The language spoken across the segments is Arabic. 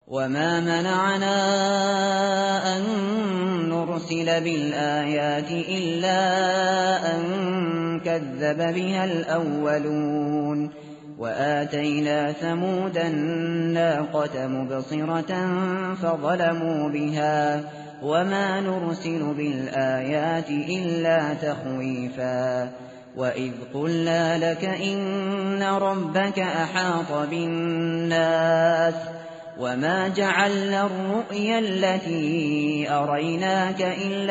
وما منعنا أن نرسل بالآيات إلا أن كذب بها الأولون وآتينا ثمود الناقة مبصرة فظلموا بها وما نرسل بالآيات إلا تخويفا وإذ قلنا لك إن ربك أحاط بالناس وما جعلنا الرؤيا التي أريناك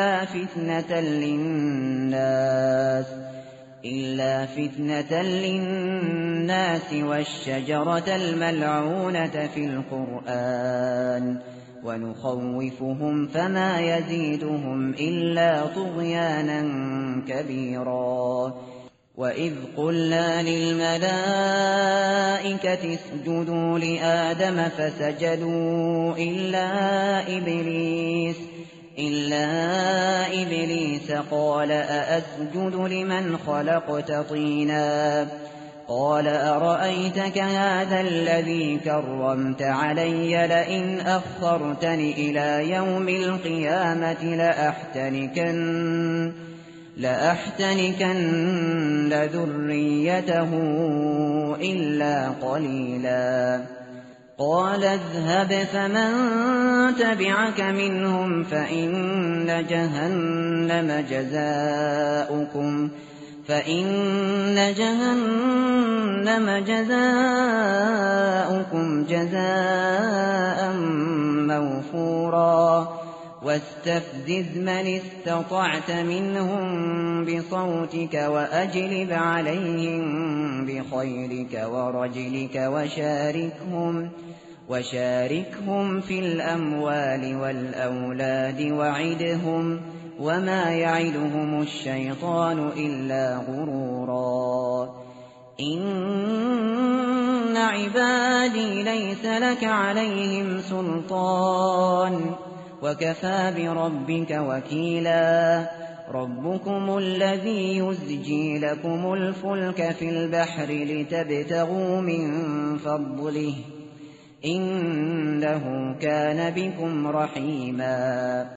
إلا فتنة للناس والشجرة الملعونة في القرآن ونخوفهم فما يزيدهم إلا طغيانا كبيرا وإذ قلنا للملائكة اسجدوا لآدم فسجدوا إلا إبليس قال أأسجد لمن خلقت طينا قال أرأيتك هذا الذي كرمت علي لئن أخرتني إلى يوم القيامة لأحتنكن ذريته إلا قليلا قال اذهب فمن تبعك منهم فإن جهنم جزاؤكم جزاء موفورا واستفزز من استطعت منهم بصوتك وأجلب عليهم بخيلك ورجلك وشاركهم في الأموال والأولاد وعدهم وما يعدهم الشيطان إلا غرورا إن عبادي ليس لك عليهم سلطان وكفى بربك وكيلا ربكم الذي يزجي لكم الفلك في البحر لتبتغوا من فضله إنه كان بكم رحيما